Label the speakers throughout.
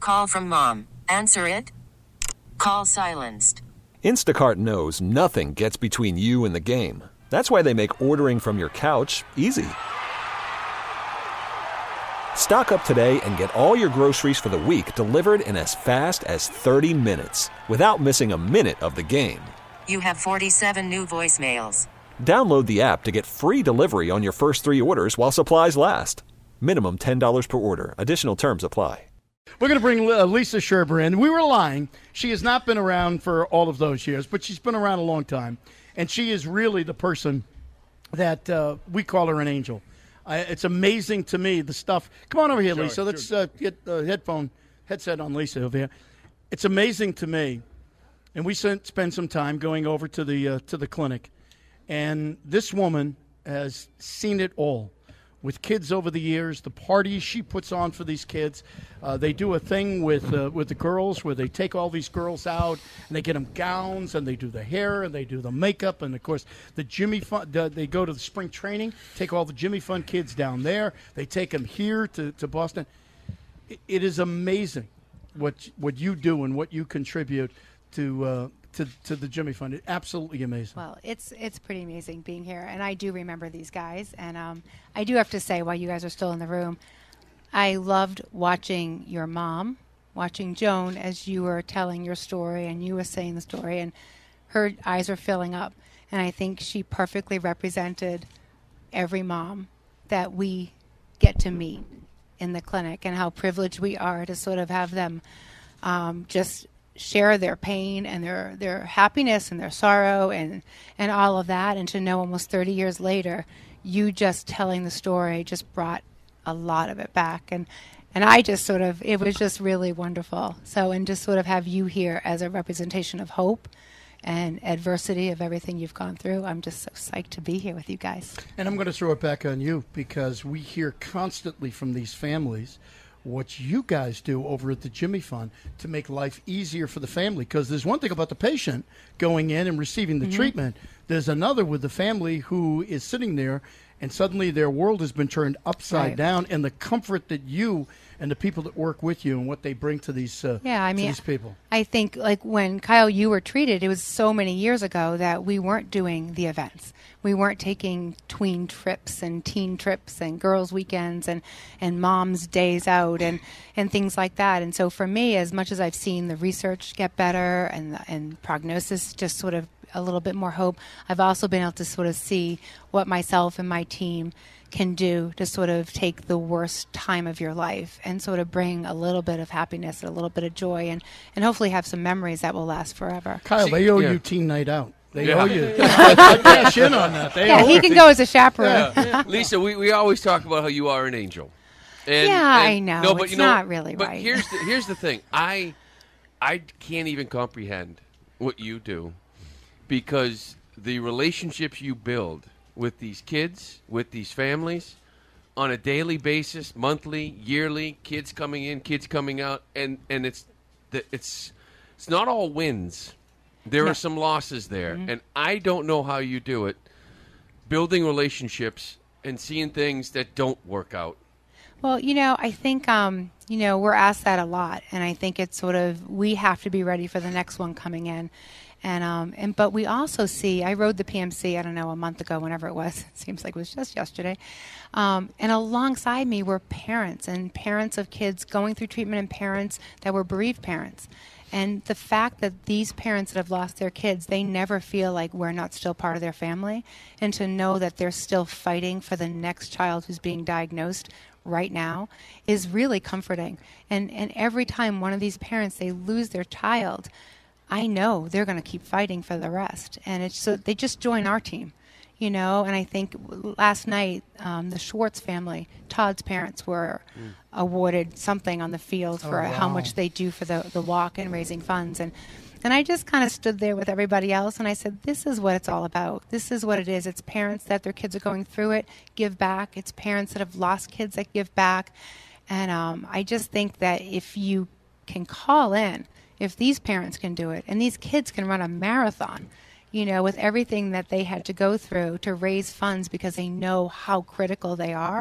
Speaker 1: Call from mom. Answer it. Call silenced.
Speaker 2: Instacart knows nothing gets between you and the game. That's why they make ordering from your couch easy. Stock up today and get all your groceries for the week delivered in as fast as 30 minutes without missing a minute of the game.
Speaker 1: You have 47 new voicemails.
Speaker 2: Download the app to get free delivery on your first 3 orders while supplies last. Minimum $10 per order. Additional terms apply.
Speaker 3: We're going to bring Lisa Sherber in. We were lying. She has not been around for all of those years, but she's been around a long time. And she is really the person that we call her an angel. It's amazing to me, the stuff. Come on over here, Lisa. Let's get the headset on Lisa over here. It's amazing to me. And we spend some time going over to the clinic. And this woman has seen it all. With kids over the years, the parties she puts on for these kids. They do a thing with the girls where they take all these girls out and they get them gowns and they do the hair and they do the makeup. And, of course, the Jimmy Fun, they go to the spring training, take all the Jimmy Fun kids down there. They take them here to Boston. It is amazing what you do and what you contribute to the Jimmy Fund. It's absolutely amazing.
Speaker 4: Well, it's pretty amazing being here, and I do remember these guys. And I do have to say, while you guys are still in the room, I loved watching your mom, watching Joan as you were telling your story and you were saying the story, and her eyes were filling up. And I think she perfectly represented every mom that we get to meet in the clinic and how privileged we are to sort of have them just share their pain and their happiness and their sorrow and all of that, and to know almost 30 years later, you just telling the story just brought a lot of it back. And I just sort of, it was just really wonderful. So, and just sort of have you here as a representation of hope and adversity of everything you've gone through. I'm just so psyched to be here with you guys. And
Speaker 3: I'm going to throw it back on you because we hear constantly from these families what you guys do over at the Jimmy Fund to make life easier for the family. Because there's one thing about the patient going in and receiving the treatment. There's another with the family who is sitting there and suddenly their world has been turned upside down, and the comfort that you and the people that work with you and what they bring to these these people.
Speaker 4: I think, like, when, Kyle, you were treated, it was so many years ago that we weren't doing the events. We weren't taking tween trips and teen trips and girls' weekends and mom's days out and things like that. And so for me, as much as I've seen the research get better and prognosis just sort of a little bit more hope, I've also been able to sort of see what myself and my team can do to sort of take the worst time of your life and sort of bring a little bit of happiness and a little bit of joy and hopefully have some memories that will last forever.
Speaker 3: Kyle, they owe you teen night out. They owe you. I cash in on that.
Speaker 4: He can go as a chaperone.
Speaker 5: Yeah. Lisa, we always talk about how you are an angel.
Speaker 4: I know.
Speaker 5: No, but
Speaker 4: it's not really
Speaker 5: but
Speaker 4: right.
Speaker 5: Here's the thing. I can't even comprehend what you do, because the relationships you build with these kids, with these families, on a daily basis, monthly, yearly, kids coming in, kids coming out, and it's not all wins. There are some losses there, and I don't know how you do it, building relationships and seeing things that don't work out.
Speaker 4: Well, I think, we're asked that a lot, and I think it's sort of, we have to be ready for the next one coming in. But we also see, I rode the PMC, I don't know, a month ago, whenever it was. It seems like it was just yesterday. And alongside me were parents and parents of kids going through treatment and parents that were bereaved parents. And the fact that these parents that have lost their kids, they never feel like we're not still part of their family. And to know that they're still fighting for the next child who's being diagnosed right now is really comforting. And every time one of these parents, they lose their child, I know they're going to keep fighting for the rest. And it's so they just join our team, and I think last night, the Schwartz family, Todd's parents were awarded something on the field for how much they do for the walk and raising funds. And I just kind of stood there with everybody else and I said, this is what it's all about. This is what it is. It's parents that their kids are going through it, give back. It's parents that have lost kids that give back. And I just think that if you can call in, if these parents can do it and these kids can run a marathon, with everything that they had to go through to raise funds because they know how critical they are,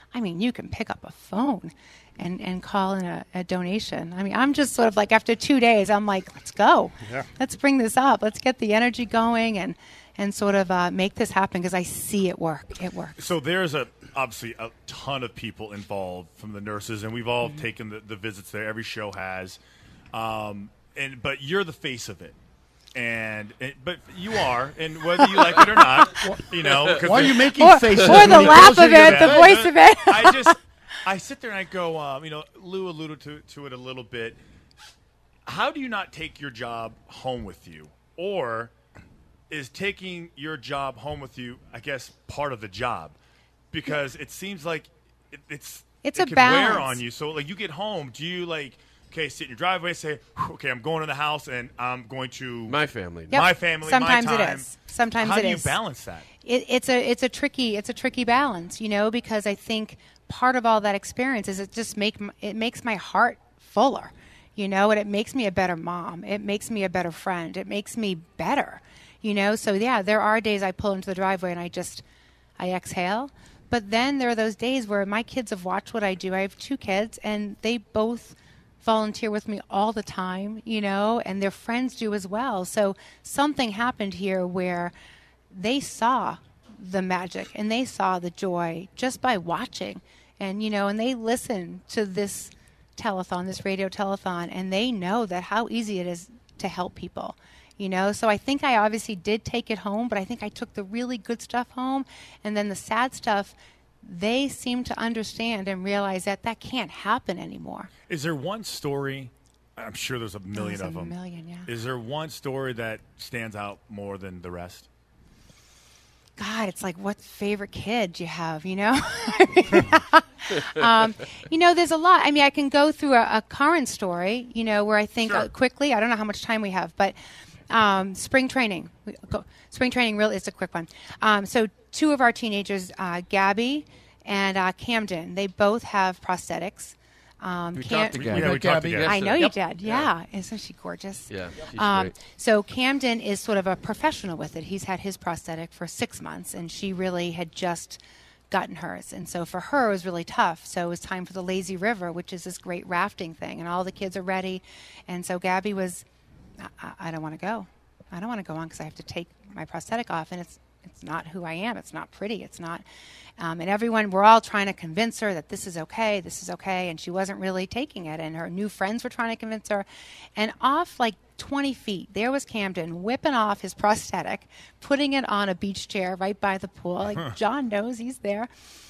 Speaker 4: I mean, you can pick up a phone and call in a donation. I mean, I'm just sort of like, after 2 days, I'm like, let's go.
Speaker 6: Yeah.
Speaker 4: Let's bring this up. Let's get the energy going and sort of make this happen, because I see it work. It works.
Speaker 6: So there's obviously a ton of people involved from the nurses, and we've all taken the visits there. Every show has. But you're the face of it. But you are, and whether you like it or not,
Speaker 3: Why are you making faces?
Speaker 4: Or
Speaker 3: when
Speaker 4: the
Speaker 3: he
Speaker 4: laugh
Speaker 3: calls you
Speaker 4: of it,
Speaker 3: that?
Speaker 4: the voice of it.
Speaker 6: I sit there and I go, Lou alluded to it a little bit. How do you not take your job home with you? Or is taking your job home with you, I guess, part of the job? Because it seems like it
Speaker 4: a
Speaker 6: can
Speaker 4: balance.
Speaker 6: wear on you. So, like, you get home, do you, sit in your driveway and say, okay, I'm going to the house and I'm going to...
Speaker 5: My family.
Speaker 4: Yep.
Speaker 6: My family,
Speaker 4: Sometimes
Speaker 6: my time.
Speaker 4: it is. Sometimes
Speaker 6: How
Speaker 4: it
Speaker 6: do you
Speaker 4: is.
Speaker 6: balance that?
Speaker 4: It's a tricky balance, because I think part of all that experience is it makes my heart fuller, and it makes me a better mom. It makes me a better friend. It makes me better, So yeah, there are days I pull into the driveway and I exhale. But then there are those days where my kids have watched what I do. I have 2 kids, and they both volunteer with me all the time, and their friends do as well. So something happened here where they saw the magic and they saw the joy just by watching, and and they listen to this telethon, this radio telethon, and they know that how easy it is to help people. So I think I obviously did take it home, but I think I took the really good stuff home, and then the sad stuff, they seem to understand and realize that can't happen anymore.
Speaker 6: Is there one story? I'm sure there's a million
Speaker 4: There's
Speaker 6: of them.
Speaker 4: a million, yeah.
Speaker 6: Is there one story that stands out more than the rest?
Speaker 4: God, it's like, what favorite kid do you have, There's a lot. I mean, I can go through a current story, where I think quickly, I don't know how much time we have, but spring training. Spring training really is a quick one. So 2 of our teenagers, Gabby and Camden, they both have prosthetics.
Speaker 5: We talked to Gabby.
Speaker 6: Yeah, we talked to Gabby.
Speaker 4: I know
Speaker 5: Yep.
Speaker 4: you did. Yeah. Isn't she gorgeous?
Speaker 5: Yeah, she's great.
Speaker 4: So Camden is sort of a professional with it. He's had his prosthetic for 6 months, and she really had just gotten hers. And so for her, it was really tough. So it was time for the Lazy River, which is this great rafting thing, and all the kids are ready. And so Gabby was, I don't want to go. I don't want to go on because I have to take my prosthetic off, and it's not who I am. It's not pretty. It's not. And we're all trying to convince her that this is okay, and she wasn't really taking it. And her new friends were trying to convince her. And off like 20 feet, there was Camden whipping off his prosthetic, putting it on a beach chair right by the pool. Like, John knows he's there.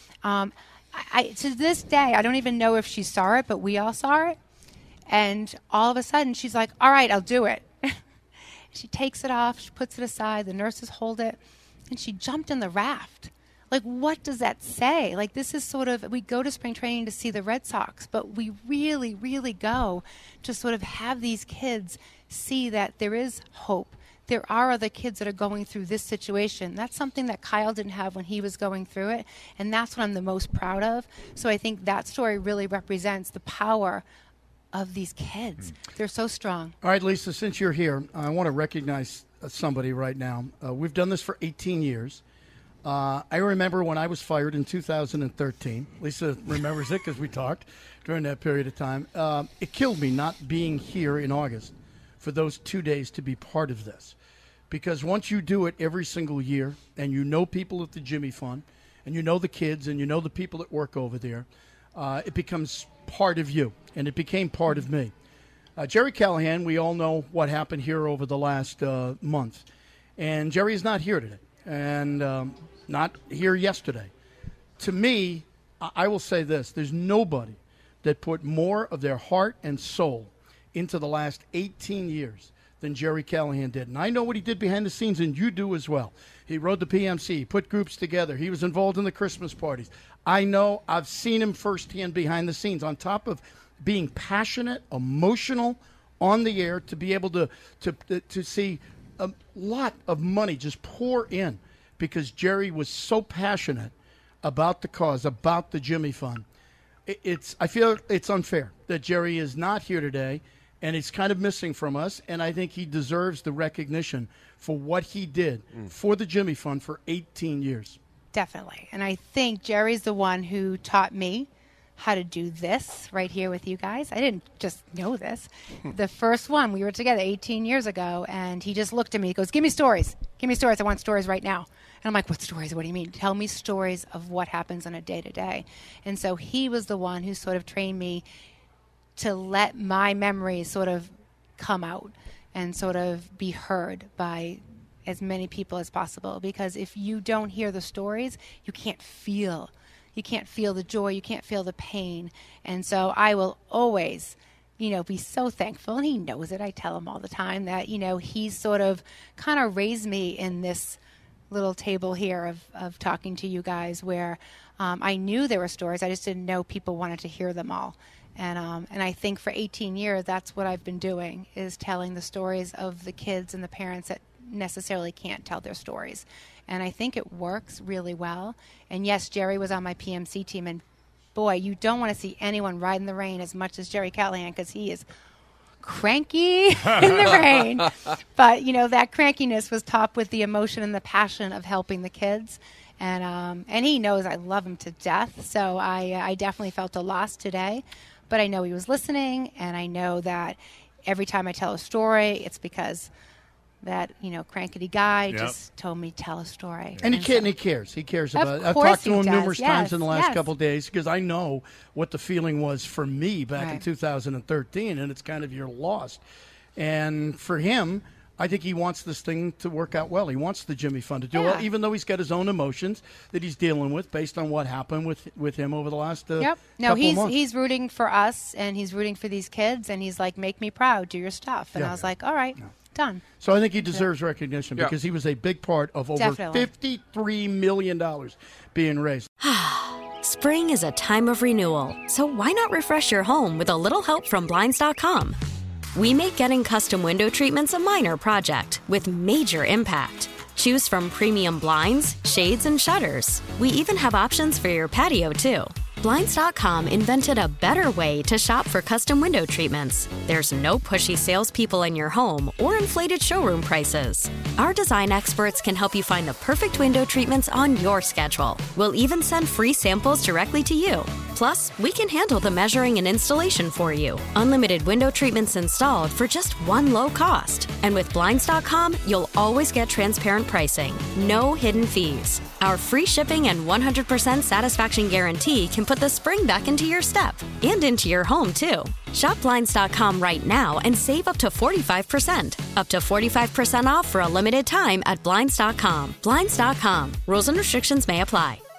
Speaker 4: To this day, I don't even know if she saw it, but we all saw it. And all of a sudden, she's like, all right, I'll do it. She takes it off. She puts it aside. The nurses hold it. And she jumped in the raft. Like, what does that say? Like, this is sort of, we go to spring training to see the Red Sox, but we really, really go to sort of have these kids see that there is hope. There are other kids that are going through this situation. That's something that Kyle didn't have when he was going through it, and that's what I'm the most proud of. So I think that story really represents the power of these kids. They're so strong.
Speaker 3: All right, Lisa, since you're here, I want to recognize somebody right now. We've done this for 18 years. I remember when I was fired in 2013. Lisa remembers it because we talked during that period of time. It killed me not being here in August for those 2 days to be part of this. Because once you do it every single year, and you know people at the Jimmy Fund, and you know the kids, and you know the people that work over there, it becomes part of you, and it became part of me. Jerry Callahan, we all know what happened here over the last month. And Jerry is not here today, and not here yesterday. To me, I will say this. There's nobody that put more of their heart and soul into the last 18 years than Jerry Callahan did. And I know what he did behind the scenes, and you do as well. He rode the PMC, put groups together. He was involved in the Christmas parties. I know, I've seen him firsthand behind the scenes, on top of being passionate, emotional, on the air, to be able to see a lot of money just pour in because Jerry was so passionate about the cause, about the Jimmy Fund. I feel it's unfair that Jerry is not here today, and he's kind of missing from us, and I think he deserves the recognition for what he did for the Jimmy Fund for 18 years.
Speaker 4: Definitely. And I think Jerry's the one who taught me how to do this right here with you guys. I didn't just know this. The first one, we were together 18 years ago, and he just looked at me. He goes, give me stories. Give me stories. I want stories right now. And I'm like, what stories? What do you mean? Tell me stories of what happens on a day-to-day. And so he was the one who sort of trained me to let my memories sort of come out and sort of be heard by as many people as possible. Because if you don't hear the stories, you can't feel the joy, you can't feel the pain. And so I will always, be so thankful. And he knows it. I tell him all the time that, he's sort of kind of raised me in this little table here of talking to you guys where I knew there were stories. I just didn't know people wanted to hear them all. And I think for 18 years, that's what I've been doing, is telling the stories of the kids and the parents that necessarily can't tell their stories. And I think it works really well. And yes, Jerry was on my PMC team. And boy, you don't want to see anyone ride in the rain as much as Jerry Callahan, because he is cranky in the rain. But, that crankiness was topped with the emotion and the passion of helping the kids. And he knows I love him to death. So I definitely felt a loss today. But I know he was listening. And I know that every time I tell a story, it's because that, crankety guy just told me tell a story.
Speaker 3: And he cares. He cares about it. I've talked to him numerous times in the last couple of days because I know what the feeling was for me back in 2013, and it's kind of you're lost. And for him, I think he wants this thing to work out well. He wants the Jimmy Fund to do well, even though he's got his own emotions that he's dealing with based on what happened with him over the last couple months.
Speaker 4: He's rooting for us, and he's rooting for these kids, and he's like, make me proud, do your stuff. And I was like, all right. Done.
Speaker 3: So I think he deserves recognition because he was a big part of over $53 million being raised.
Speaker 7: Spring is a time of renewal, so why not refresh your home with a little help from Blinds.com? We make getting custom window treatments a minor project with major impact. Choose from premium blinds, shades, and shutters. We even have options for your patio, too. Blinds.com invented a better way to shop for custom window treatments. There's no pushy salespeople in your home or inflated showroom prices. Our design experts can help you find the perfect window treatments on your schedule. We'll even send free samples directly to you. Plus, we can handle the measuring and installation for you. Unlimited window treatments installed for just one low cost. And with Blinds.com, you'll always get transparent pricing. No hidden fees. Our free shipping and 100% satisfaction guarantee can put the spring back into your step and into your home, too. Shop Blinds.com right now and save up to 45%. Up to 45% off for a limited time at Blinds.com. Blinds.com. Rules and restrictions may apply.